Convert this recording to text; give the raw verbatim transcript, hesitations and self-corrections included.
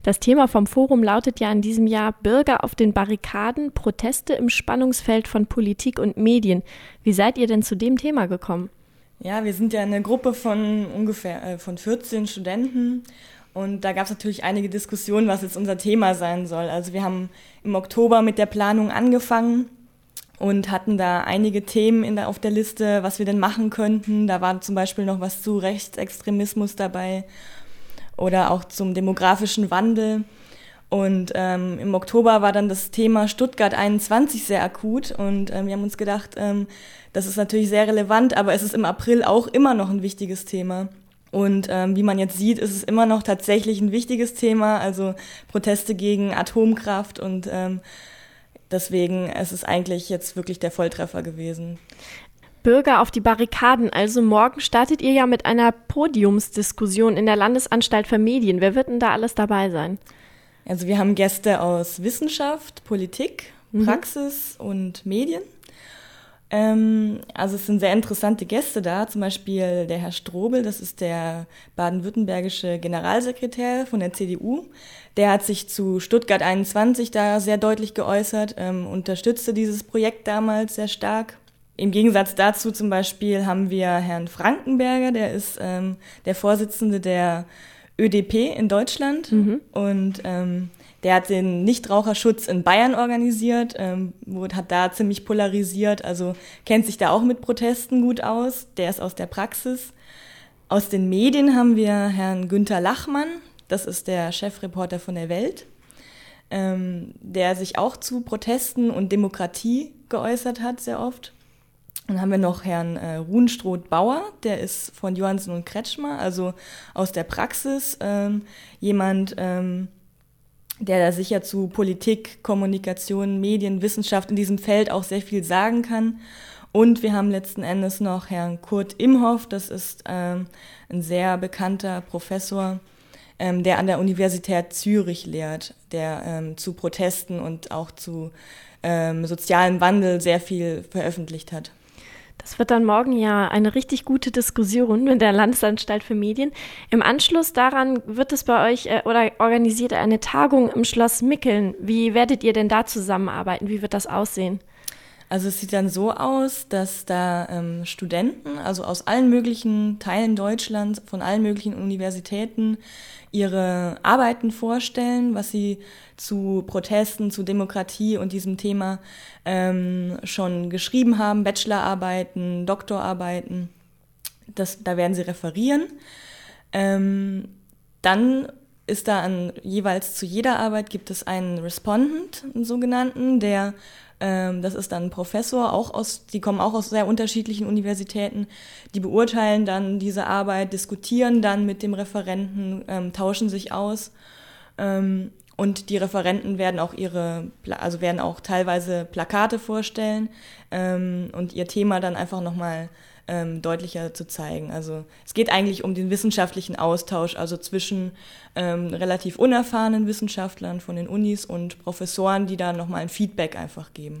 Das Thema vom Forum lautet ja in diesem Jahr Bürger auf den Barrikaden, Proteste im Spannungsfeld von Politik und Medien. Wie seid ihr denn zu dem Thema gekommen? Ja, wir sind ja eine Gruppe von ungefähr äh, von vierzehn Studenten und da gab es natürlich einige Diskussionen, was jetzt unser Thema sein soll. Also wir haben im Oktober mit der Planung angefangen und hatten da einige Themen in der, auf der Liste, was wir denn machen könnten. Da war zum Beispiel noch was zu Rechtsextremismus dabei oder auch zum demografischen Wandel. Und ähm, im Oktober war dann das Thema Stuttgart einundzwanzig sehr akut und ähm, wir haben uns gedacht, ähm, das ist natürlich sehr relevant, aber es ist im April auch immer noch ein wichtiges Thema. Und ähm, wie man jetzt sieht, ist es immer noch tatsächlich ein wichtiges Thema, also Proteste gegen Atomkraft und ähm, deswegen ist es eigentlich jetzt wirklich der Volltreffer gewesen. Bürger auf die Barrikaden, also morgen startet ihr ja mit einer Podiumsdiskussion in der Landesanstalt für Medien. Wer wird denn da alles dabei sein? Also wir haben Gäste aus Wissenschaft, Politik, Praxis mhm. und Medien. Ähm, also es sind sehr interessante Gäste da, zum Beispiel der Herr Strobel, das ist der baden-württembergische Generalsekretär von der C D U. Der hat sich zu Stuttgart einundzwanzig da sehr deutlich geäußert, ähm, unterstützte dieses Projekt damals sehr stark. Im Gegensatz dazu zum Beispiel haben wir Herrn Frankenberger, der ist ähm, der Vorsitzende der Ö D P in Deutschland mhm. und ähm, der hat den Nichtraucherschutz in Bayern organisiert, ähm, hat da ziemlich polarisiert, also kennt sich da auch mit Protesten gut aus, der ist aus der Praxis. Aus den Medien haben wir Herrn Günther Lachmann, das ist der Chefreporter von der Welt, ähm, der sich auch zu Protesten und Demokratie geäußert hat sehr oft. Dann haben wir noch Herrn äh, Ruhenstroth-Bauer, der ist von Johannsen und Kretschmer, also aus der Praxis, ähm, jemand, ähm, der da sicher zu Politik, Kommunikation, Medien, Wissenschaft in diesem Feld auch sehr viel sagen kann. Und wir haben letzten Endes noch Herrn Kurt Imhoff, das ist ähm, ein sehr bekannter Professor, ähm, der an der Universität Zürich lehrt, der ähm, zu Protesten und auch zu ähm, sozialem Wandel sehr viel veröffentlicht hat. Das wird dann morgen ja eine richtig gute Diskussion mit der Landesanstalt für Medien. Im Anschluss daran wird es bei euch äh, oder organisiert eine Tagung im Schloss Mickeln. Wie werdet ihr denn da zusammenarbeiten? Wie wird das aussehen? Also es sieht dann so aus, dass da ähm, Studenten, also aus allen möglichen Teilen Deutschlands, von allen möglichen Universitäten, ihre Arbeiten vorstellen, was sie zu Protesten, zu Demokratie und diesem Thema ähm, schon geschrieben haben, Bachelorarbeiten, Doktorarbeiten. Das, da werden sie referieren. Ähm, dann ist da an, jeweils zu jeder Arbeit gibt es einen Respondent, einen sogenannten, der das ist dann ein Professor, auch aus, die kommen auch aus sehr unterschiedlichen Universitäten, die beurteilen dann diese Arbeit, diskutieren dann mit dem Referenten, ähm, tauschen sich aus ähm, und die Referenten werden auch ihre, also werden auch teilweise Plakate vorstellen ähm, und ihr Thema dann einfach nochmal ähm, deutlicher zu zeigen. Also es geht eigentlich um den wissenschaftlichen Austausch, also zwischen ähm, relativ unerfahrenen Wissenschaftlern von den Unis und Professoren, die da nochmal ein Feedback einfach geben.